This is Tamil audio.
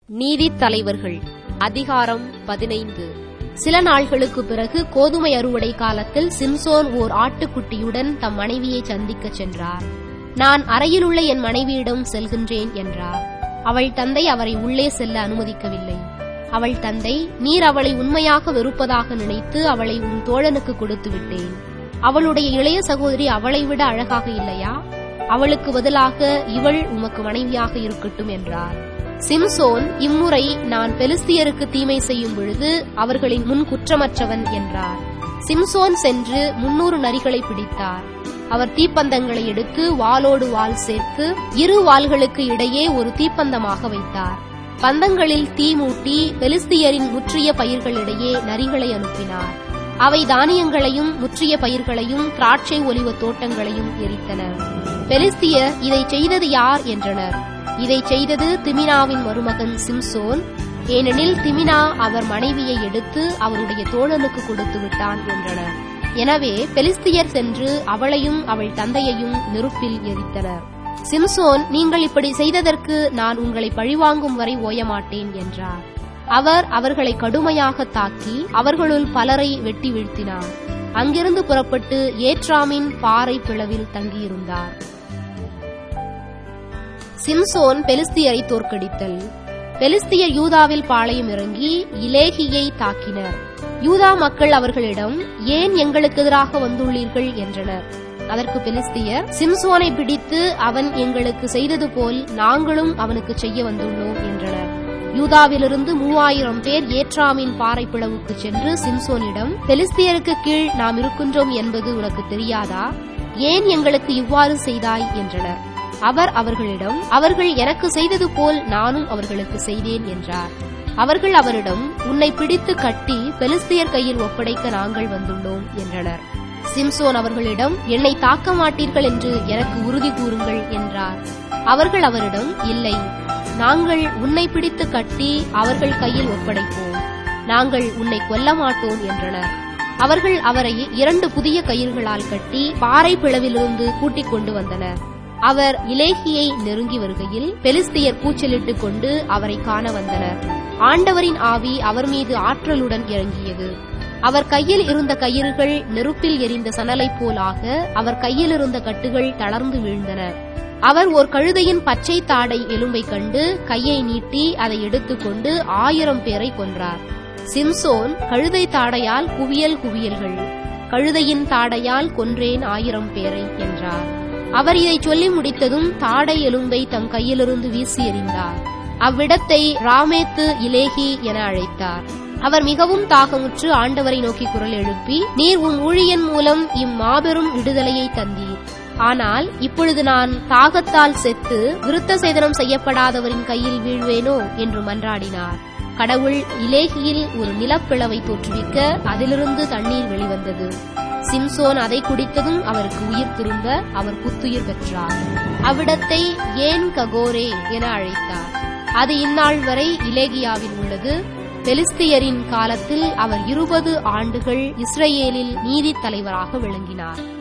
நீதித் தலைவர்கள் அதிகாரம் 15. சில நாள்களுக்குப் பிறகு கோதுமை அறுவடை காலத்தில் சிம்சோன் ஓர் ஆட்டுக்குட்டியுடன் தம் மனைவியை சந்திக்கச் சென்றார். நான் அறையிலுள்ள என் மனைவியிடம் செல்கின்றேன் என்றார். அவள் தந்தை அவரை உள்ளே செல்ல அனுமதிக்கவில்லை. அவள் தந்தை, நீர் அவளை உண்மையாக வெறுப்பதாக நினைத்து அவளை உன் தோழனுக்கு கொடுத்து விட்டேன். அவளுடைய இளைய சகோதரி அவளை விட அழகாக இல்லையா? அவளுக்கு பதிலாக இவள் உமக்கு மனைவியாக இருக்கட்டும் என்றார். சிம்சோன், இம்முறை நான் பெலிஸ்தியருக்கு தீமை செய்யும் பொழுது அவர்களின் முன் குற்றமற்றவன் என்றார். சிம்சோன் சென்று 300 நரிகளை பிடித்தார். அவர் தீப்பந்தங்களை எடுத்து வாளோடு வாள் சேர்த்து இரு வாள்களுக்கு இடையே ஒரு தீப்பந்தமாக வைத்தார். பந்தங்களில் தீ மூட்டி பெலிஸ்தியரின் முற்றிய பயிர்களிடையே நரிகளை அனுப்பினார். அவை தானியங்களையும் முற்றிய பயிர்களையும் திராட்சை ஒலிவ தோட்டங்களையும் எரித்தன. பெலிஸ்தியர், இதை செய்தது யார் என்றனர். இதை செய்தது திமினாவின் மருமகன் சிம்சோன், ஏனெனில் திமினா அவர் மனைவியை எடுத்து அவருடைய தோழனுக்கு கொடுத்து விட்டான் என்றனர். எனவே பெலிஸ்தியர் சென்று அவளையும் அவள் தந்தையையும் நெருப்பில் எரித்தனர். சிம்சோன், நீங்கள் இப்படி செய்ததற்கு நான் உங்களை பழிவாங்கும் வரை ஓயமாட்டேன் என்றார். அவர் அவர்களை கடுமையாக தாக்கி அவர்களுள் பலரை வெட்டி வீழ்த்தினார். அங்கிருந்து புறப்பட்டு ஏற்றாமின் பாறை பிளவில் தங்கியிருந்தார். சிம்சோன் பெலிஸ்தியரை தோற்கடித்தல். பெலிஸ்தியர் யூதாவில் பாளையம் இறங்கி இலேகியை தாக்கினர். யூதா மக்கள் அவர்களிடம், ஏன் எங்களுக்கு எதிராக வந்துள்ளீர்கள் என்றனர். அதற்கு பெலிஸ்தியர், சிம்சோனை பிடித்து அவன் எங்களுக்கு செய்தது போல் நாங்களும் அவனுக்கு செய்ய வந்துள்ளோம் என்றனர். யூதாவிலிருந்து 3000 பேர் ஏற்றாமின் பாறை பிளவுக்கு சென்று சிம்சோனிடம், பெலிஸ்தியருக்கு கீழ் நாம் இருக்கின்றோம் என்பது உனக்கு தெரியாதா? ஏன் எங்களுக்கு இவ்வாறு செய்தாய் என்றனர். அவர் அவர்களிடம், அவர்கள் எனக்கு செய்தது போல் நானும் அவர்களுக்கு செய்தேன் என்றார். அவர்கள் அவரிடம், உன்னை பிடித்து கட்டி பெலிஸ்தியர் கையில் ஒப்படைக்க நாங்கள் வந்துள்ளோம் என்றனர். சிம்சோன் அவர்களிடம், என்னை தாக்க மாட்டீர்கள் என்று எனக்கு உறுதி கூறுங்கள் என்றார். அவர்கள் அவரிடம், இல்லை, நாங்கள் உன்னை பிடித்து கட்டி அவர்கள் கையில் ஒப்படைப்போம். நாங்கள் உன்னை கொல்ல மாட்டோம் என்றனர். அவர்கள் அவரை 2 புதிய கயிறுகளால் கட்டி பாறை பிளவிலிருந்து கூட்டிக் கொண்டு வந்தனர். அவர் இலேகியை நெருங்கி வருகையில் பெலிஸ்தியர் கூச்சலிட்டுக் கொண்டு அவரை காண வந்தனர். ஆண்டவரின் ஆவி அவர் மீது ஆற்றலுடன் இறங்கியது. அவர் கையில் இருந்த கயிறுகள் நெருப்பில் எரிந்த சணலைப் போலாக அவர் கையில் இருந்த கட்டுகள் தளர்ந்து வீழ்ந்தன. அவர் ஒரு கழுதையின் பச்சை தாடை எலும்பை கண்டு கையை நீட்டி அதை எடுத்துக்கொண்டு 1000 பேரை கொன்றார். சிம்சோன், கழுதை தாடையால் குவியல்கள், கழுதையின் தாடையால் கொன்றேன் 1000 பேரை என்றார். அவர் இதை சொல்லி முடித்ததும் தாடை எலும்பை தம் கையிலிருந்து வீசி எறிந்தார். அவ்விடத்தை ராமேத்து இலேகி என அழைத்தார். அவர் மிகவும் தாகமுற்று ஆண்டவரை நோக்கி குரல் எழுப்பி, நீர் உம் ஊழியன் மூலம் இம்மாபெரும் விடுதலையை தந்தீர். ஆனால் இப்பொழுது நான் தாகத்தால் செத்து விருத்த சேதனம் செய்யப்படாதவரின் கையில் வீழ்வேனோ என்று மன்றாடினார். கடவுள் இலேகியில் ஒரு நிலப்பிளவை தோற்றுவிக்க அதிலிருந்து தண்ணீர் வெளிவந்தது. சிம்சோன் அதை குடித்ததும் அவருக்கு உயிர் திரும்ப அவர் புத்துயிர் பெற்றார். அவ்விடத்தை ஏன் ககோரே என அழைத்தார். அது இந்நாள் வரை இலேகியாவில் உள்ளது. பெலிஸ்தியரின் காலத்தில் அவர் 20 ஆண்டுகள் இஸ்ரேலில் நீதித் தலைவராக விளங்கினார்.